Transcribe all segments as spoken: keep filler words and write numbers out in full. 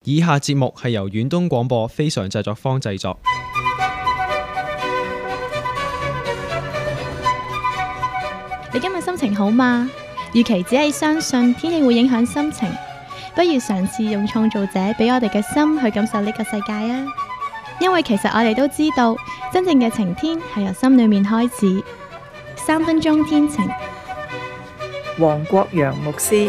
以下節目係由遠東廣播非常製作坊製作。 你今日心情好嗎？與其只係相信天氣會影響心情，不如嘗試用創造者俾我哋嘅心去感受呢個世界啊！因為其實我哋都知道，真正嘅晴天係由心裏面開始。三分鐘天晴， 黃國陽牧師。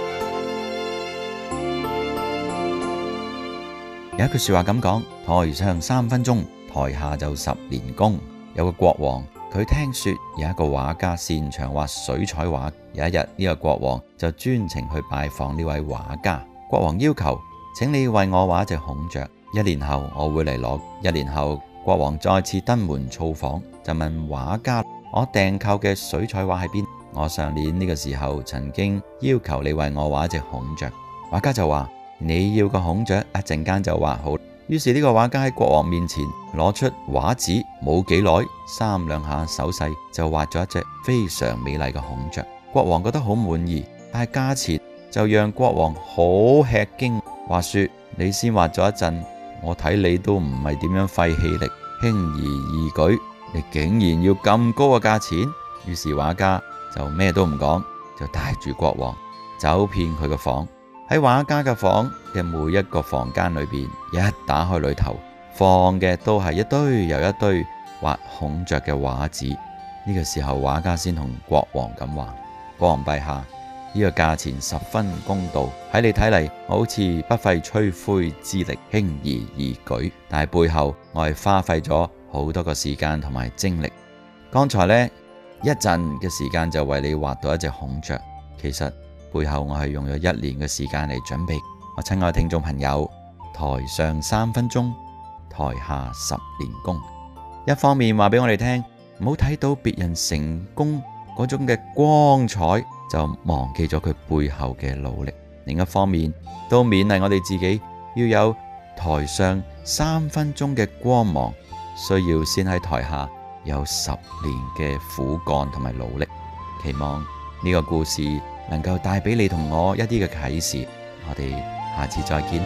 有一句說話咁講：台上三分鐘，台下就十年功。有個國王，佢聽說有一個畫家擅長畫水彩畫。有一日，呢個國王就專程去拜訪呢位畫家。國王要求，請你為我畫隻孔雀，一年後我會嚟攞。一年後，國王再次登門造訪，就問畫家：我訂購嘅水彩畫喺邊？我上年呢個時候曾經要求你為我畫一隻孔雀。畫家就話：你要個孔雀，一陣間就畫好。於是呢個畫家喺國王面前攞出畫紙，冇幾耐，三兩下手勢就畫咗一隻非常美麗嘅孔雀。國王覺得好滿意，但係價錢就讓國王好吃驚。話說你先畫咗一陣，我睇你都唔係點樣費氣力，輕而易舉，你竟然要咁高嘅價錢。於是畫家就咩都唔講，就帶住國王走遍佢嘅房。喺畫家嘅房嘅每一個房間裏邊，一打開裏頭放嘅都係一堆又一堆畫孔雀嘅畫紙。呢個時候畫家先同國王咁話：國王陛下，呢個價錢十分公道，喺你睇嚟我好似不費吹灰之力，輕而易舉，但係背後我係花費咗好多個時間同埋精力。剛才呢，一陣嘅時間就為你畫到一隻孔雀，其實背後我係用咗一年嘅時間嚟準備。我親愛聽眾朋友，台上三分鐘，台下十年功。一方面話俾我哋聽，唔好睇到別人成功嗰種嘅光彩，就忘記咗佢背後嘅努力。另一方面都勉勵我哋自己要有台上三分鐘嘅光芒，需要先喺台下有十年嘅苦幹同埋努力。期望呢個故事能夠帶俾你同我一啲嘅啟示。我哋下次再見。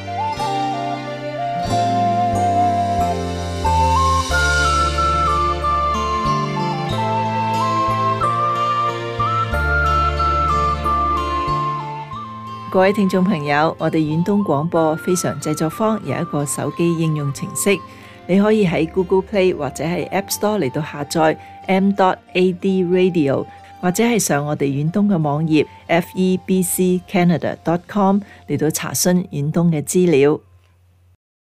各位聽眾朋友，我哋遠東廣播非常製作坊有一個手機應用程式，你可以喺 Google Play 或者係 App Store 嚟到下載 m dot a d radio， 或者係上我哋遠東嘅網頁 f e b c canada dot com 嚟到查詢遠東嘅資料。